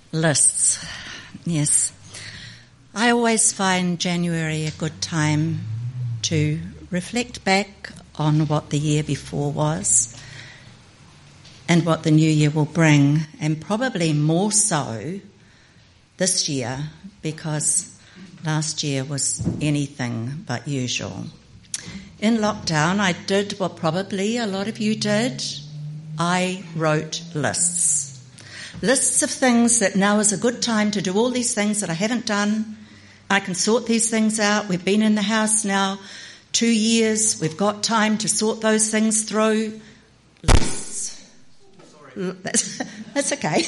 Lists. Yes. I always find January a good time to reflect back on what the year before was and what the new year will bring, and probably more so this year because last year was anything but usual. In lockdown, I did what probably a lot of you did. I wrote lists. Lists of things that now is a good time to do all these things that I haven't done. I can sort these things out. We've been in the house now 2 years. We've got time to sort those things through. Lists. Sorry. That's okay.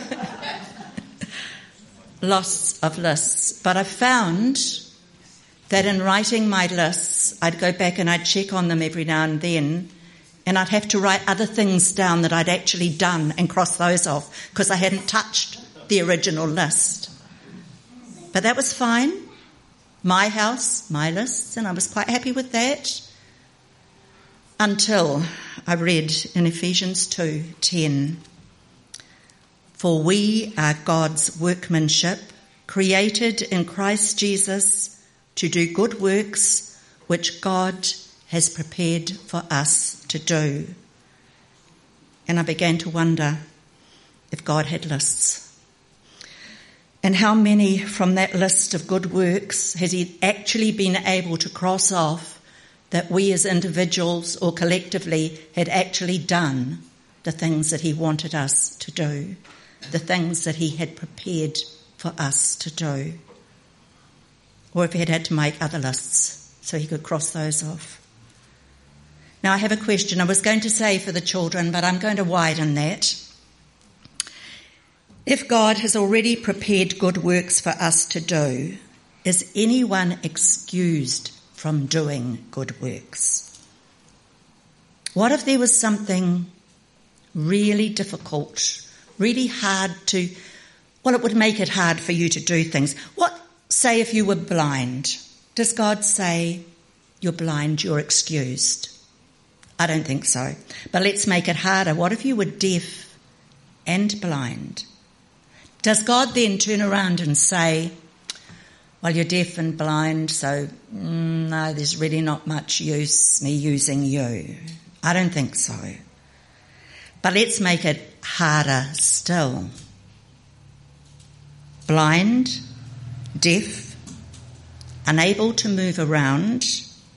Lots of lists. But I found that in writing my lists, I'd go back and I'd check on them every now and then, and I'd have to write other things down that I'd actually done and cross those off because I hadn't touched the original list. But that was fine. My house, my lists, and I was quite happy with that until I read in Ephesians 2:10, "For we are God's workmanship, created in Christ Jesus to do good works which God has prepared for us to do." And I began to wonder if God had lists. And how many from that list of good works has he actually been able to cross off that we as individuals or collectively had actually done the things that he wanted us to do, the things that he had prepared for us to do? Or if he had to make other lists so he could cross those off. Now I have a question. I was going to say for the children, but I'm going to widen that. If God has already prepared good works for us to do, is anyone excused from doing good works? What if there was something really difficult, really hard to, well, it would make it hard for you to do things. What, say if you were blind? Does God say, you're blind, you're excused? I don't think so. But let's make it harder. What if you were deaf and blind? Does God then turn around and say, well, you're deaf and blind, so no, there's really not much use me using you? I don't think so. But let's make it harder still. Blind, deaf, unable to move around,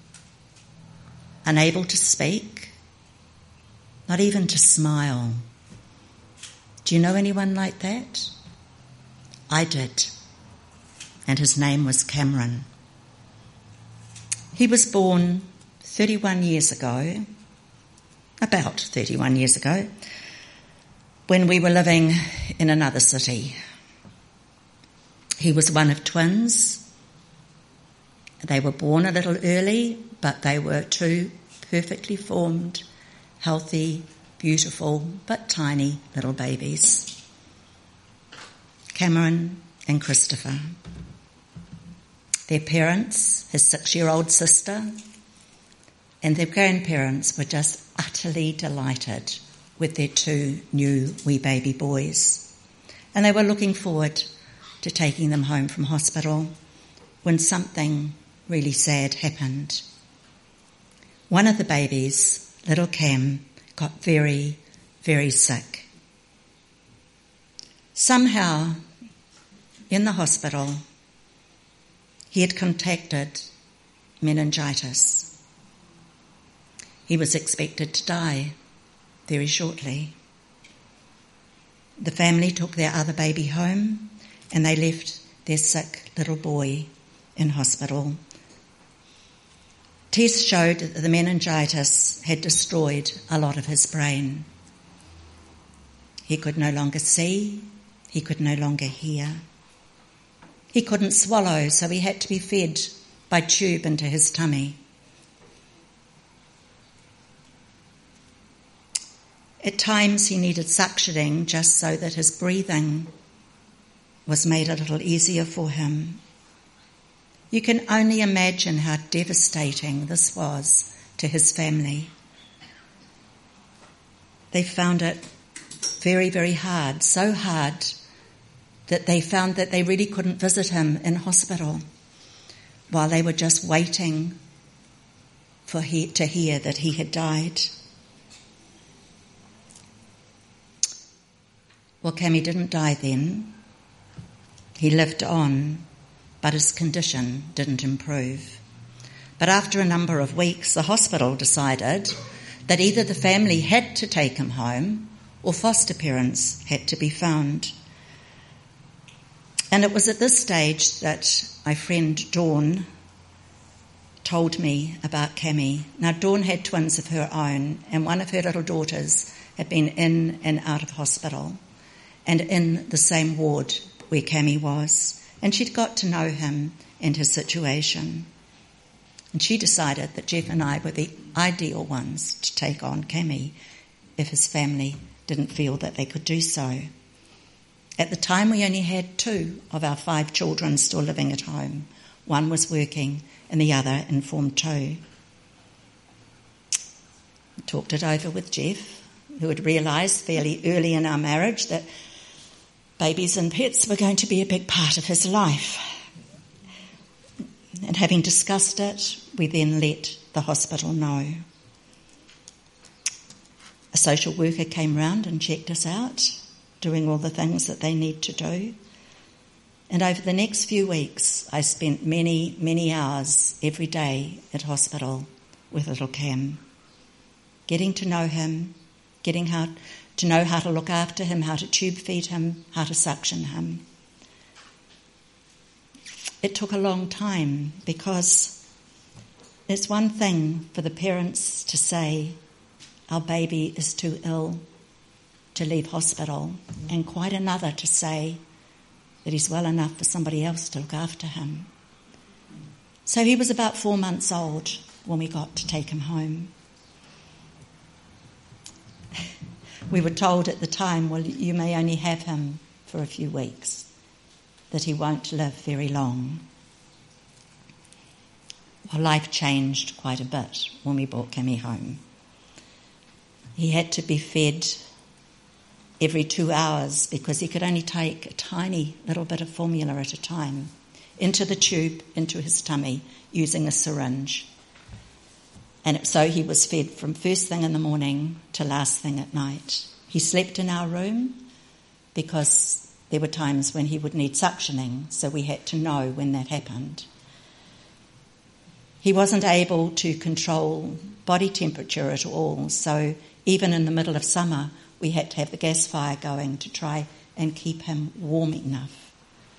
unable to speak, not even to smile. Do you know anyone like that? I did, and his name was Cameron. He was born 31 years ago, about 31 years ago, when we were living in another city. He was one of twins. They were born a little early, but they were two perfectly formed, healthy, beautiful, but tiny little babies. Cameron and Christopher. Their parents, his 6-year-old sister, and their grandparents were just utterly delighted with their 2 new wee baby boys. And they were looking forward to taking them home from hospital when something really sad happened. One of the babies, little Cam, got very, very sick. Somehow, in the hospital, he had contracted meningitis. He was expected to die very shortly. The family took their other baby home and they left their sick little boy in hospital. Tests showed that the meningitis had destroyed a lot of his brain. He could no longer see, he could no longer hear. He couldn't swallow, so he had to be fed by tube into his tummy. At times he needed suctioning just so that his breathing was made a little easier for him. You can only imagine how devastating this was to his family. They found it very, very hard, so hard that they found that they really couldn't visit him in hospital while they were just waiting to hear that he had died. Well, Cammy didn't die then. He lived on, but his condition didn't improve. But after a number of weeks, the hospital decided that either the family had to take him home or foster parents had to be found. And it was at this stage that my friend Dawn told me about Cammy. Now, Dawn had twins of her own, and one of her little daughters had been in and out of hospital and in the same ward where Cammy was. And she'd got to know him and his situation. And she decided that Jeff and I were the ideal ones to take on Cammy if his family didn't feel that they could do so. At the time, we only had 2 of our 5 children still living at home. One was working and the other in Form 2. Talked it over with Jeff, who had realised fairly early in our marriage that babies and pets were going to be a big part of his life. And having discussed it, we then let the hospital know. A social worker came round and checked us out, doing all the things that they need to do. And over the next few weeks, I spent many, many hours every day at hospital with little Cam, getting to know him, getting to know how to look after him, how to tube feed him, how to suction him. It took a long time because it's one thing for the parents to say, our baby is too ill to leave hospital, and quite another to say that he's well enough for somebody else to look after him. So he was about 4 months old when we got to take him home. We were told at the time, well, you may only have him for a few weeks, that he won't live very long. Well, life changed quite a bit when we brought Cammy home. He had to be fed every 2 hours because he could only take a tiny little bit of formula at a time into the tube, into his tummy, using a syringe. And so he was fed from first thing in the morning to last thing at night. He slept in our room because there were times when he would need suctioning, so we had to know when that happened. He wasn't able to control body temperature at all, so even in the middle of summer, we had to have the gas fire going to try and keep him warm enough.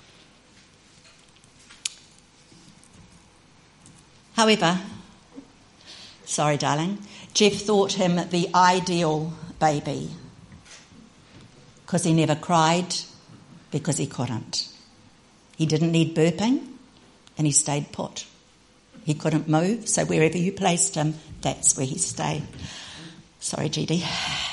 However, sorry darling, Jeff thought him the ideal baby because he never cried, because he couldn't. He didn't need burping and he stayed put. He couldn't move, so wherever you placed him, that's where he stayed. Sorry, GD.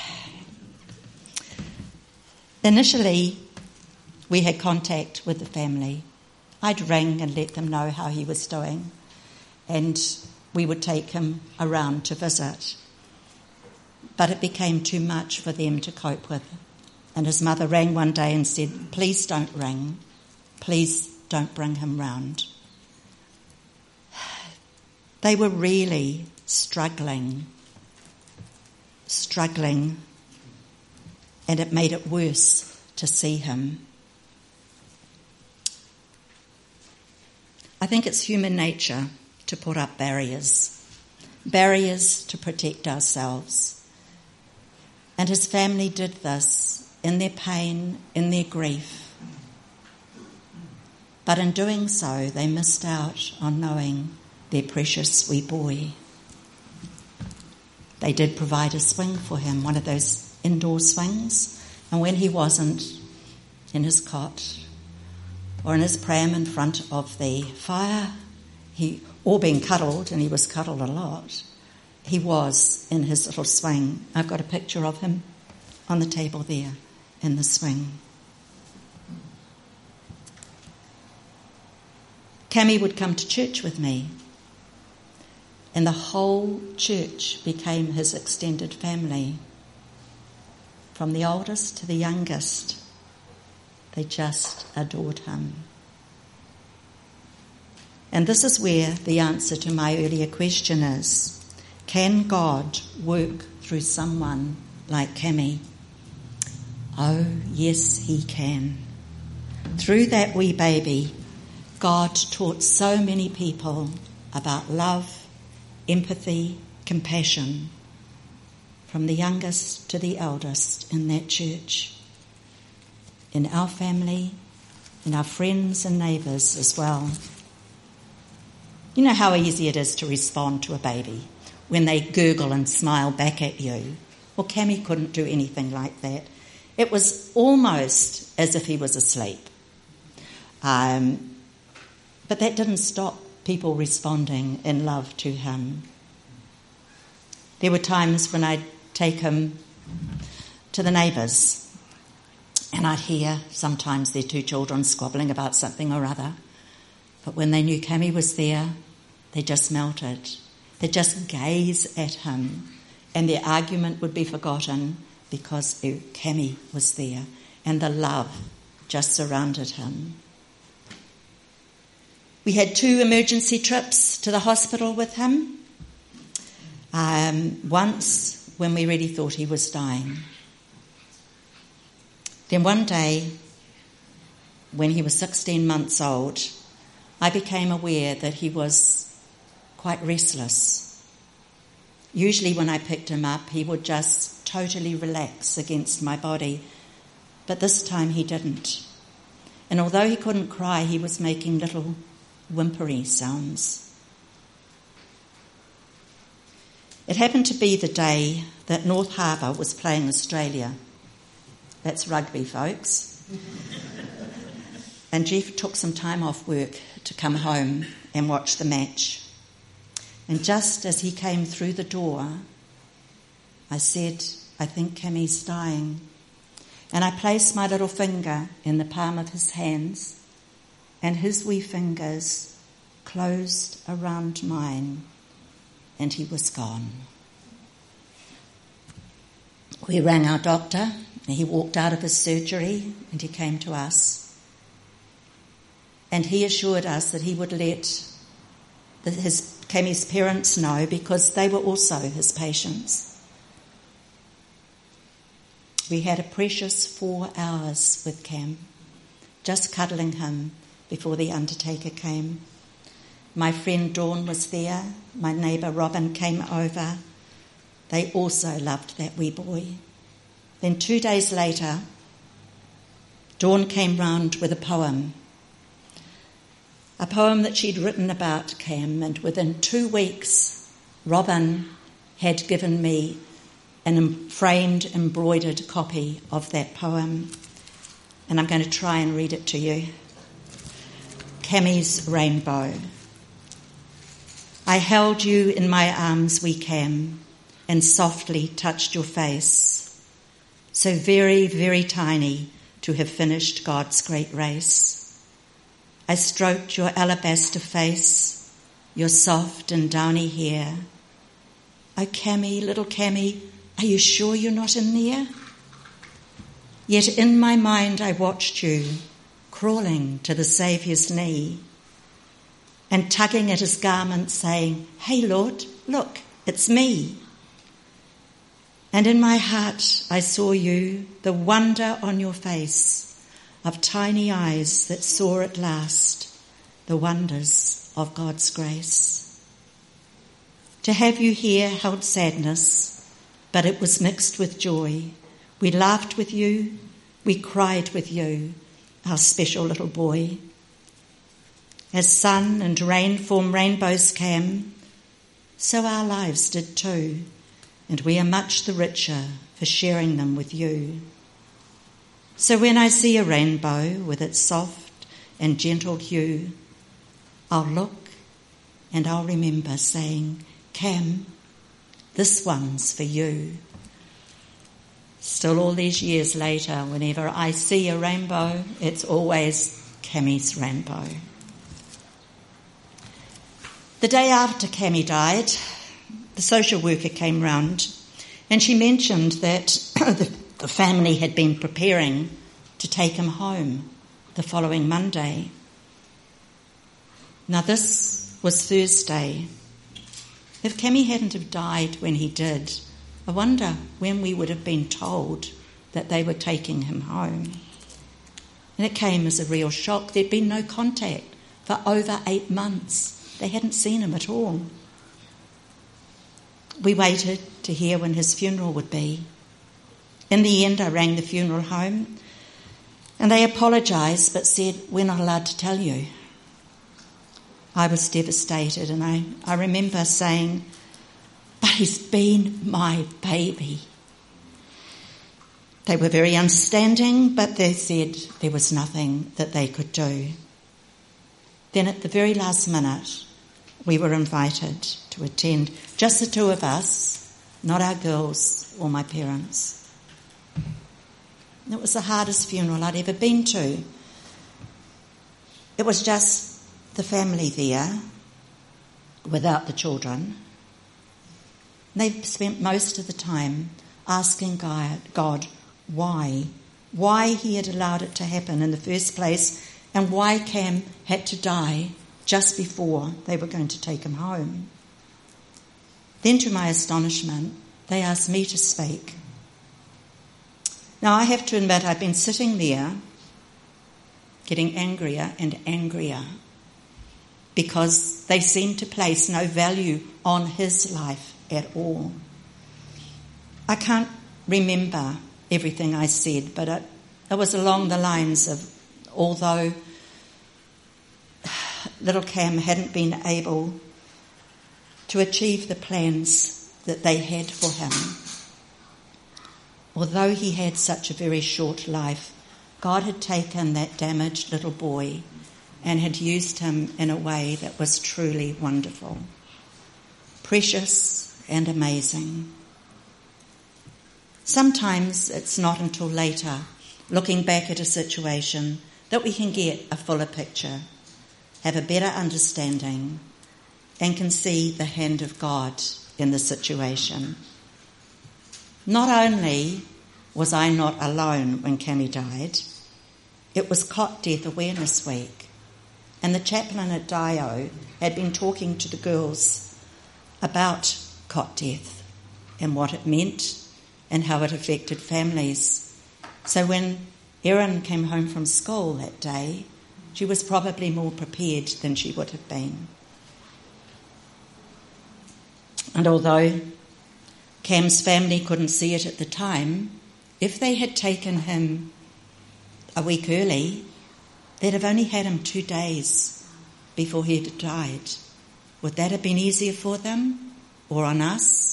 Initially, we had contact with the family. I'd ring and let them know how he was doing, and we would take him around to visit. But it became too much for them to cope with. And his mother rang one day and said, please don't ring. Please don't bring him round. They were really struggling, and it made it worse to see him. I think it's human nature to put up barriers to protect ourselves. And his family did this in their pain, in their grief. But in doing so, they missed out on knowing their precious wee boy. They did provide a swing for him, one of those indoor swings, and when he wasn't in his cot or in his pram in front of the fire, or being cuddled, and he was cuddled a lot, he was in his little swing. I've got a picture of him on the table there in the swing. Cammy would come to church with me, and the whole church became his extended family. From the oldest to the youngest, They just adored him. And this is where the answer to my earlier question is, can God work through someone like Cami? Oh, yes, he can. Through that wee baby, God taught so many people about love, empathy, compassion, from the youngest to the eldest in that church, in our family, in our friends and neighbours as well. You know how easy it is to respond to a baby when they gurgle and smile back at you. Well, Cami couldn't do anything like that. It was almost as if he was asleep. But that didn't stop people responding in love to him. There were times when I'd take him to the neighbours and I'd hear sometimes their two children squabbling about something or other. But when they knew Cami was there, they just melted. They'd just gaze at him and their argument would be forgotten because Cami was there and the love just surrounded him. We had 2 emergency trips to the hospital with him. Once when we really thought he was dying. Then one day, when he was 16 months old, I became aware that he was quite restless. Usually when I picked him up, he would just totally relax against my body, but this time he didn't. And although he couldn't cry, he was making little whimpery sounds. It happened to be the day that North Harbour was playing Australia. That's rugby, folks. And Jeff took some time off work to come home and watch the match. And just as he came through the door, I said, I think Cami's dying. And I placed my little finger in the palm of his hands, and his wee fingers closed around mine, and he was gone. We rang our doctor, and he walked out of his surgery, and he came to us. And he assured us that he would let Cami's parents know, because they were also his patients. We had a precious 4 hours with Cam, just cuddling him before the undertaker came. My friend Dawn was there. My neighbour Robin came over. They also loved that wee boy. Then 2 days later, Dawn came round with a poem that she'd written about Cam, and within 2 weeks, Robin had given me a framed, embroidered copy of that poem, and I'm going to try and read it to you. Cami's Rainbow. I held you in my arms, wee Cam, and softly touched your face, so very, very tiny to have finished God's great race. I stroked your alabaster face, your soft and downy hair. Oh, Cami, little Cami, are you sure you're not in there? Yet in my mind I watched you, crawling to the Saviour's knee and tugging at his garment, saying, Hey, Lord, look, it's me. And in my heart I saw you, the wonder on your face of tiny eyes that saw at last the wonders of God's grace. To have you here held sadness, but it was mixed with joy. We laughed with you, we cried with you, our special little boy. As sun and rain form rainbows, Cam, so our lives did too, and we are much the richer for sharing them with you. So when I see a rainbow with its soft and gentle hue, I'll look and I'll remember saying, Cam, this one's for you. Still all these years later, whenever I see a rainbow, it's always Cami's rainbow. The day after Cami died, the social worker came round and she mentioned that the family had been preparing to take him home the following Monday. Now this was Thursday. If Cammy hadn't have died when he did, I wonder when we would have been told that they were taking him home. And it came as a real shock. There'd been no contact for over 8 months. They hadn't seen him at all. We waited to hear when his funeral would be. In the end, I rang the funeral home and they apologised but said, "We're not allowed to tell you." I was devastated, and I remember saying, "But he's been my baby." They were very understanding, but they said there was nothing that they could do. Then at the very last minute, we were invited to attend, just the two of us, not our girls or my parents. It was the hardest funeral I'd ever been to. It was just the family there, without the children. They spent most of the time asking God why he had allowed it to happen in the first place, and why Cam had to die just before they were going to take him home. Then, to my astonishment, they asked me to speak. Now, I have to admit, I've been sitting there getting angrier and angrier because they seemed to place no value on his life at all. I can't remember everything I said, but it was along the lines of, although little Cam hadn't been able to achieve the plans that they had for him, although he had such a very short life, God had taken that damaged little boy and had used him in a way that was truly wonderful, precious and amazing. Sometimes it's not until later, looking back at a situation, that we can get a fuller picture, have a better understanding, and can see the hand of God in the situation. Not only was I not alone when Cammy died, it was Cot Death Awareness Week, and the chaplain at Dio had been talking to the girls about cot death and what it meant and how it affected families. So when Erin came home from school that day, she was probably more prepared than she would have been. And although Cam's family couldn't see it at the time, if they had taken him a week early, they'd have only had him 2 days before he had died. Would that have been easier for them or on us?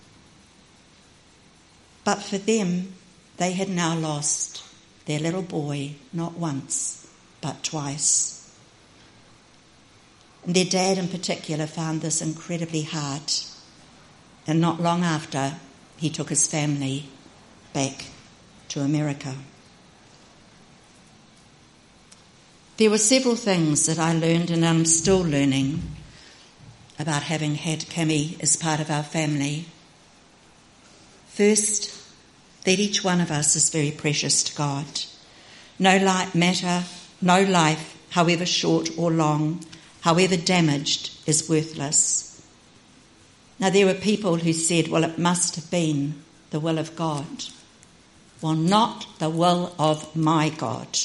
But for them, they had now lost their little boy not once, but twice. And their dad in particular found this incredibly hard. And not long after, he took his family back to America. There were several things that I learned, and I'm still learning, about having had Cammy as part of our family. First, that each one of us is very precious to God. No life, however short or long, however damaged, is worthless. Now, there were people who said, well, it must have been the will of God. Well, not the will of my God.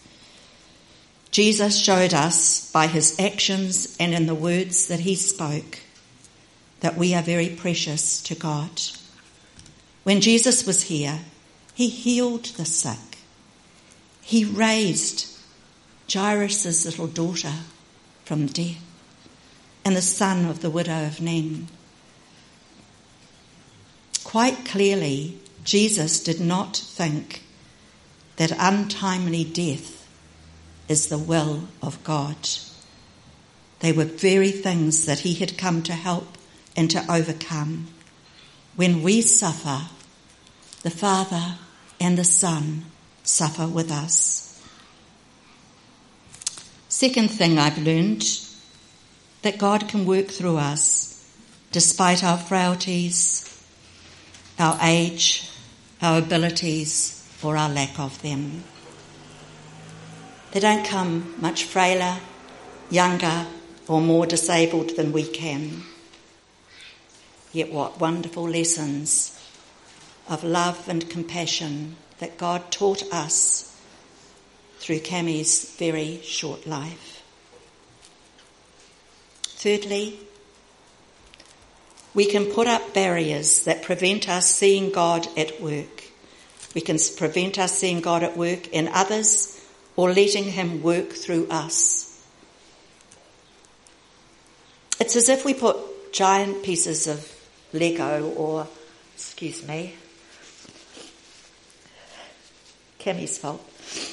Jesus showed us by his actions and in the words that he spoke that we are very precious to God. When Jesus was here, he healed the sick. He raised Jairus' little daughter from death and the son of the widow of Nain. Quite clearly, Jesus did not think that untimely death is the will of God. They were very things that he had come to help and to overcome. When we suffer, the Father and the Son suffer with us. Second thing I've learned, that God can work through us despite our frailties, our age, our abilities, or our lack of them. They don't come much frailer, younger, or more disabled than we can. Yet what wonderful lessons of love and compassion that God taught us through Cammie's very short life. Thirdly, we can put up barriers that prevent us seeing God at work. We can prevent us seeing God at work in others or letting him work through us. It's as if we put giant pieces of Lego or, Cammie's fault.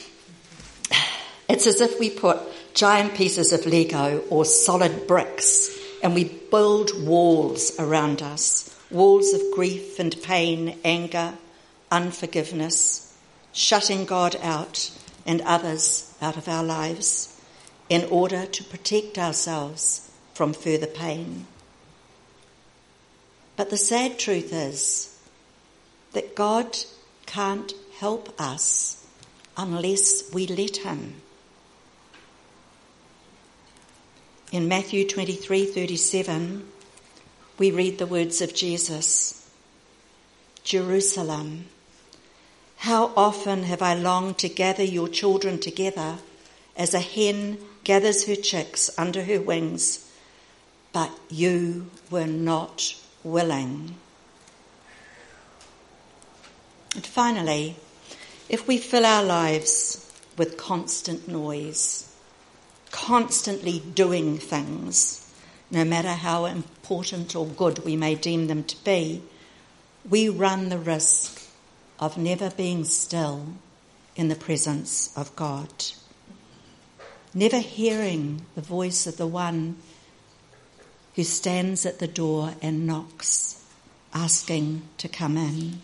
It's as if we put giant pieces of Lego or solid bricks and we build walls around us, walls of grief and pain, anger, unforgiveness, shutting God out and others out of our lives in order to protect ourselves from further pain. But the sad truth is that God can't help us unless we let him. In Matthew 23:37, we read the words of Jesus. Jerusalem, how often have I longed to gather your children together as a hen gathers her chicks under her wings, but you were not willing. And finally, if we fill our lives with constant noise, constantly doing things, no matter how important or good we may deem them to be, we run the risk of never being still in the presence of God, never hearing the voice of the one who stands at the door and knocks, asking to come in.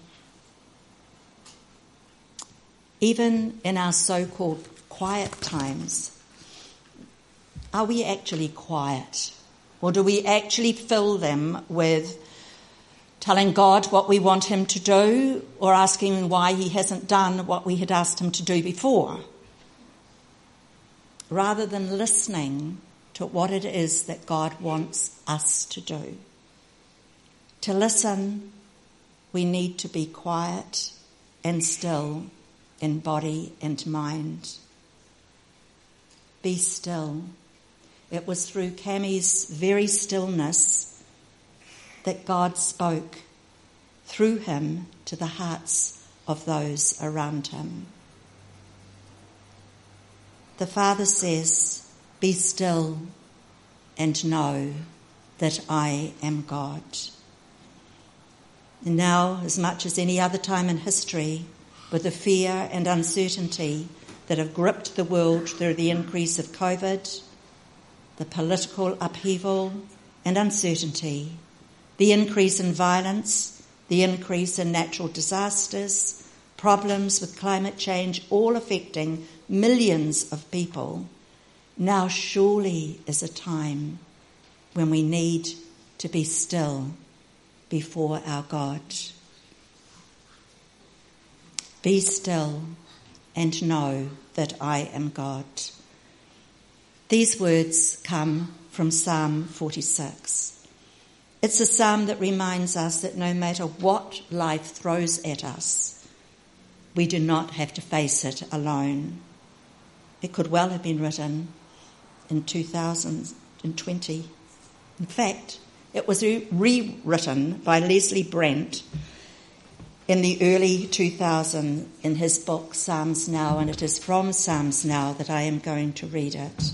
Even in our so-called quiet times, are we actually quiet? Or do we actually fill them with telling God what we want him to do or asking why he hasn't done what we had asked him to do before? Rather than listening to what it is that God wants us to do. To listen, we need to be quiet and still in body and mind. Be still. It was through Cammie's very stillness that God spoke through him to the hearts of those around him. The Father says, be still and know that I am God. And now, as much as any other time in history, with the fear and uncertainty that have gripped the world through the increase of COVID, the political upheaval and uncertainty, the increase in violence, the increase in natural disasters, problems with climate change, all affecting millions of people, now surely is a time when we need to be still before our God. Be still and know that I am God. These words come from Psalm 46. It's a psalm that reminds us that no matter what life throws at us, we do not have to face it alone. It could well have been written in 2020. In fact, it was rewritten by Leslie Brent in the early 2000s in his book Psalms Now, and it is from Psalms Now that I am going to read it.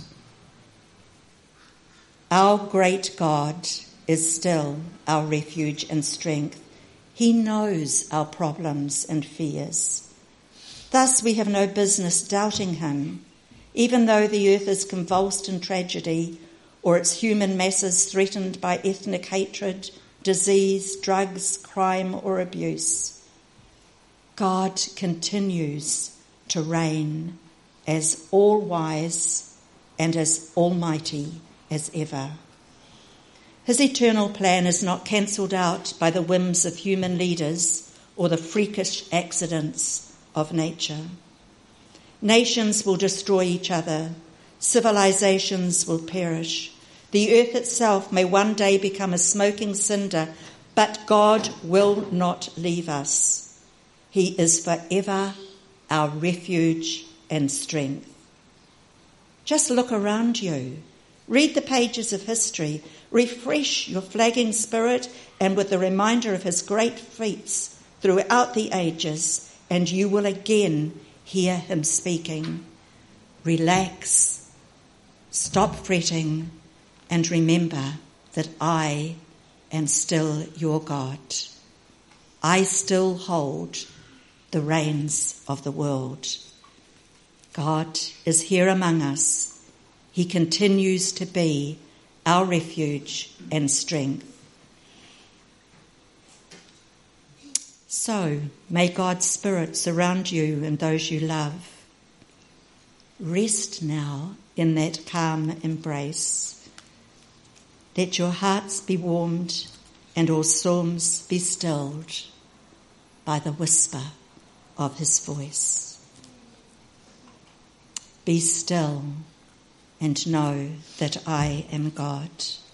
Our great God is still our refuge and strength. He knows our problems and fears. Thus we have no business doubting him, even though the earth is convulsed in tragedy or its human masses threatened by ethnic hatred, disease, drugs, crime or abuse. God continues to reign as all-wise and as almighty as ever. His eternal plan is not cancelled out by the whims of human leaders or the freakish accidents of nature. Nations will destroy each other. Civilizations will perish. The earth itself may one day become a smoking cinder, but God will not leave us. He is forever our refuge and strength. Just look around you. Read the pages of history. Refresh your flagging spirit and with the reminder of his great feats throughout the ages, and you will again hear him speaking. Relax, stop fretting, and remember that I am still your God. I still hold the reins of the world. God is here among us. He continues to be our refuge and strength. So may God's Spirit surround you and those you love. Rest now in that calm embrace. Let your hearts be warmed and all storms be stilled by the whisper of his voice. Be still and know that I am God.